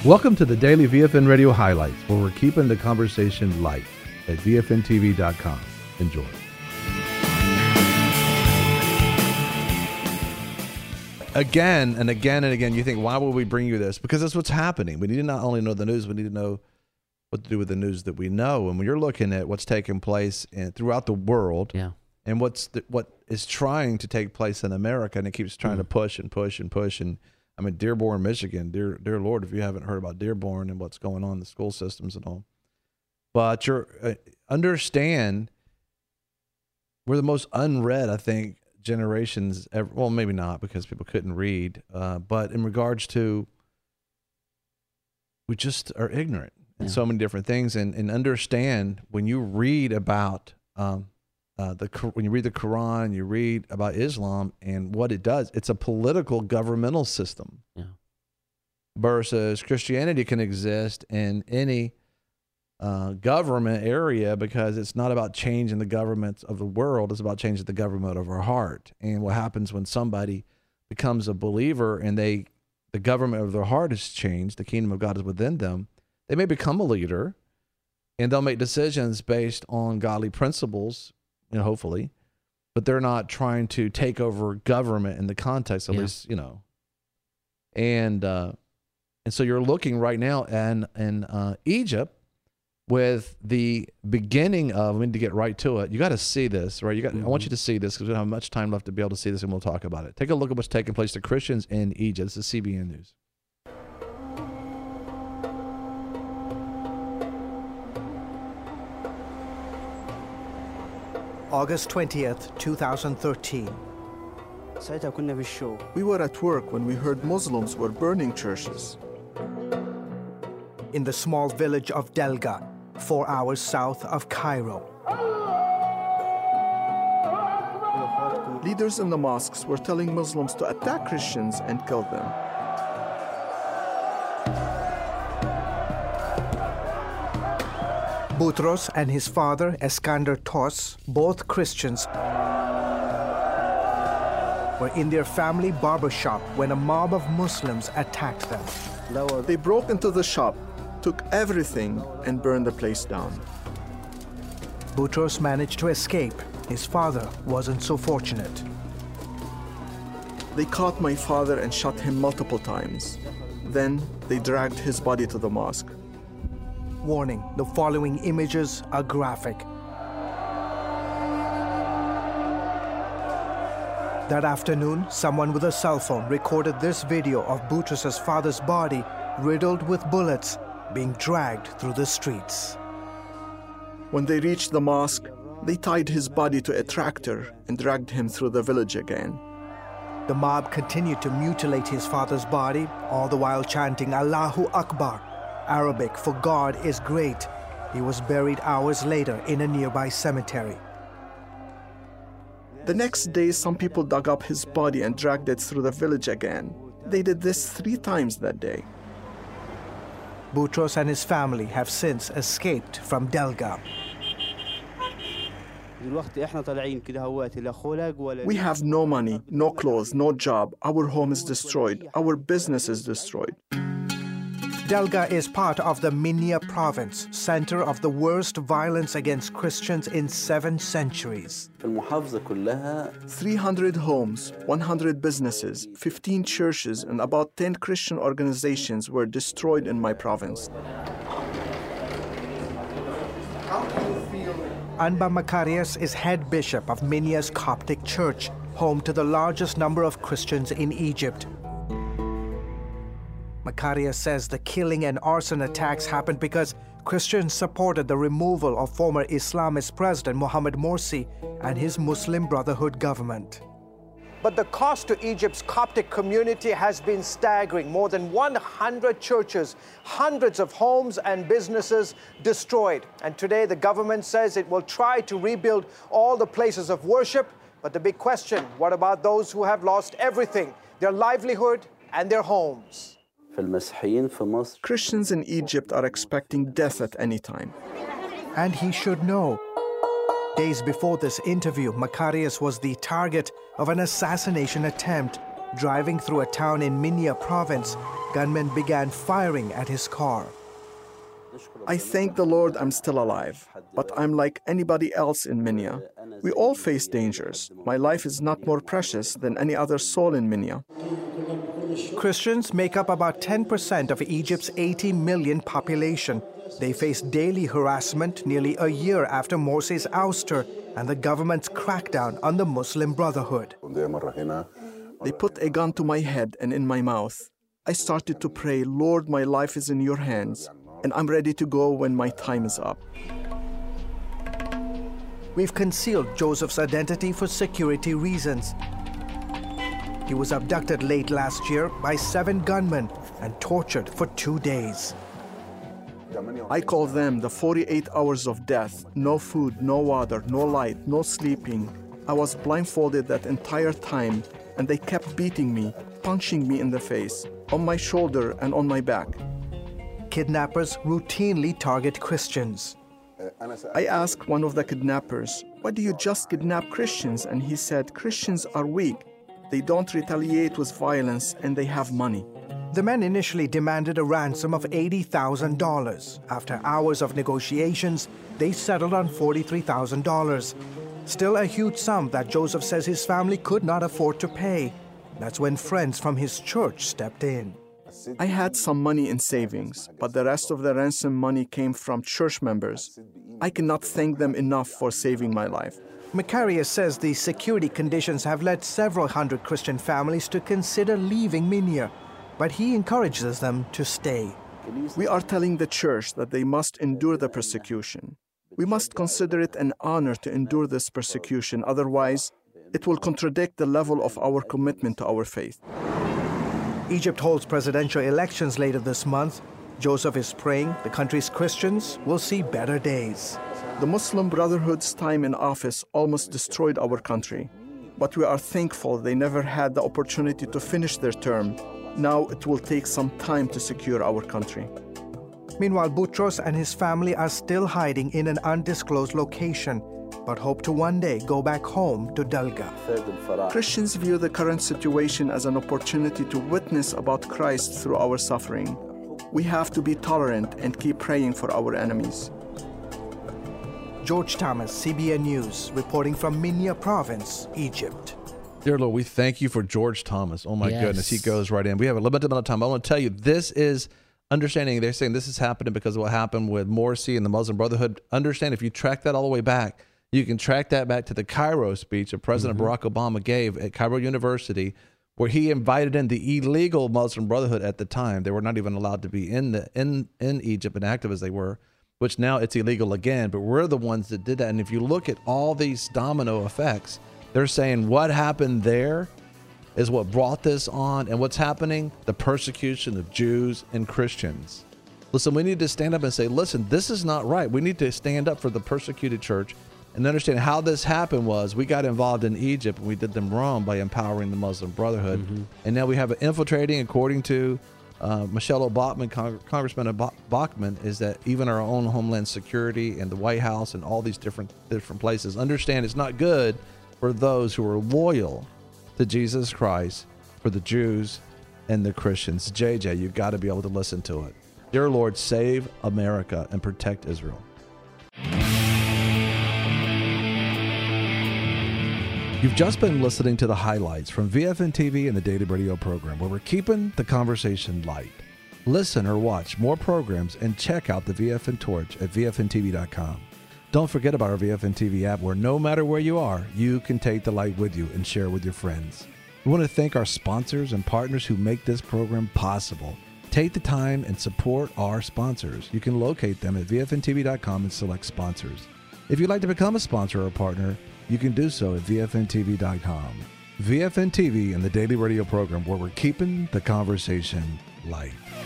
Welcome to the Daily VFN Radio Highlights, where we're keeping the conversation light at VFNTV.com. Enjoy. Again and again and again, you think, why would we bring you this? Because that's what's happening. We need to not only know the news, we need to know what to do with the news that we know. And when you're looking at what's taking place throughout the world, and what is trying to take place in America, and it keeps trying to push and push and push. And I mean, Dearborn, Michigan, dear Lord, if you haven't heard about Dearborn and what's going on in the school systems and all. But understand, we're the most unread, I think, generations ever. Well, maybe not, because people couldn't read. But in regards to, we just are ignorant in so many different things. And understand, when you read about when you read the Quran, you read about Islam and what it does, it's a political governmental system. Versus Christianity can exist in any government area, because it's not about changing the governments of the world, it's about changing the government of our heart. And what happens when somebody becomes a believer and the government of their heart has changed, the kingdom of God is within them, they may become a leader and they'll make decisions based on godly principles, hopefully, but they're not trying to take over government in the context, at least, and so you're looking right now in Egypt with the beginning of, we need to get right to it. You got to see this, right? I want you to see this, because we don't have much time left to be able to see this, and we'll talk about it. Take a look at what's taking place to Christians in Egypt. This is CBN News. August 20th, 2013. We were at work when we heard Muslims were burning churches. In the small village of Delga, 4 hours south of Cairo. Leaders in the mosques were telling Muslims to attack Christians and kill them. Boutros and his father, Eskander Tos, both Christians, were in their family barber shop when a mob of Muslims attacked them. They broke into the shop, took everything, and burned the place down. Boutros managed to escape. His father wasn't so fortunate. They caught my father and shot him multiple times. Then they dragged his body to the mosque. Warning, the following images are graphic. That afternoon, someone with a cell phone recorded this video of Boutros' father's body riddled with bullets being dragged through the streets. When they reached the mosque, they tied his body to a tractor and dragged him through the village again. The mob continued to mutilate his father's body, all the while chanting Allahu Akbar, Arabic for God is great. He was buried hours later in a nearby cemetery. The next day, some people dug up his body and dragged it through the village again. They did this 3 times that day. Boutros and his family have since escaped from Delga. We have no money, no clothes, no job. Our home is destroyed. Our business is destroyed. Delga is part of the Minya province, center of the worst violence against Christians in 7 centuries. 300 homes, 100 businesses, 15 churches, and about 10 Christian organizations were destroyed in my province. Anba Makarios is head bishop of Minya's Coptic Church, home to the largest number of Christians in Egypt. Makarios says the killing and arson attacks happened because Christians supported the removal of former Islamist President Mohamed Morsi and his Muslim Brotherhood government. But the cost to Egypt's Coptic community has been staggering. More than 100 churches, hundreds of homes and businesses destroyed. And today the government says it will try to rebuild all the places of worship. But the big question, what about those who have lost everything, their livelihood and their homes? Christians in Egypt are expecting death at any time. And he should know. Days before this interview, Makarios was the target of an assassination attempt Driving through a town in Minya province, gunmen began firing at his car. I thank the Lord I'm still alive, but I'm like anybody else in Minya. We all face dangers. My life is not more precious than any other soul in Minya. Christians make up about 10% of Egypt's 80 million population. They face daily harassment nearly a year after Morsi's ouster and the government's crackdown on the Muslim Brotherhood. They put a gun to my head and in my mouth. I started to pray, Lord, my life is in your hands, and I'm ready to go when my time is up. We've concealed Joseph's identity for security reasons. He was abducted late last year by 7 gunmen and tortured for 2 days. I call them the 48 hours of death. No food, no water, no light, no sleeping. I was blindfolded that entire time, and they kept beating me, punching me in the face, on my shoulder and on my back. Kidnappers routinely target Christians. I asked one of the kidnappers, why do you just kidnap Christians? And he said, Christians are weak. They don't retaliate with violence and they have money. The men initially demanded a ransom of $80,000. After hours of negotiations, they settled on $43,000. Still a huge sum that Joseph says his family could not afford to pay. That's when friends from his church stepped in. I had some money in savings, but the rest of the ransom money came from church members. I cannot thank them enough for saving my life. Macarius says the security conditions have led several hundred Christian families to consider leaving Minya, but he encourages them to stay. We are telling the church that they must endure the persecution. We must consider it an honor to endure this persecution, otherwise it will contradict the level of our commitment to our faith. Egypt holds presidential elections later this month. Joseph is praying the country's Christians will see better days. The Muslim Brotherhood's time in office almost destroyed our country, but we are thankful they never had the opportunity to finish their term. Now it will take some time to secure our country. Meanwhile, Boutros and his family are still hiding in an undisclosed location, but hope to one day go back home to Dalga. Christians view the current situation as an opportunity to witness about Christ through our suffering. We have to be tolerant and keep praying for our enemies. George Thomas, CBN News, reporting from Minya Province, Egypt. Dear Lord, we thank you for George Thomas. Oh my goodness, he goes right in. We have a limited amount of time. I want to tell you, this is understanding. They're saying this is happening because of what happened with Morsi and the Muslim Brotherhood. Understand, if you track that all the way back, you can track that back to the Cairo speech that President Barack Obama gave at Cairo University, where he invited in the illegal Muslim Brotherhood at the time. They were not even allowed to be in Egypt and active as they were, which now it's illegal again. But we're the ones that did that. And if you look at all these domino effects, they're saying what happened there is what brought this on. And what's happening? The persecution of Jews and Christians. Listen, we need to stand up and say, listen, this is not right. We need to stand up for the persecuted church and understand how this happened was we got involved in Egypt and we did them wrong by empowering the Muslim Brotherhood. And now we have it infiltrating, according to Michelle Bachmann, Congressman Bachmann, is that even our own Homeland Security and the White House and all these different places understand it's not good for those who are loyal to Jesus Christ, for the Jews and the Christians. JJ, you've got to be able to listen to it. Dear Lord, save America and protect Israel. You've just been listening to the highlights from VFN TV and the Daily Radio program, where we're keeping the conversation light. Listen or watch more programs and check out the VFN Torch at VFNTV.com. Don't forget about our VFN TV app, where no matter where you are, you can take the light with you and share with your friends. We want to thank our sponsors and partners who make this program possible. Take the time and support our sponsors. You can locate them at VFNTV.com and select sponsors. If you'd like to become a sponsor or a partner, you can do so at VFNTV.com. VFN TV and the Daily Radio program, where we're keeping the conversation light.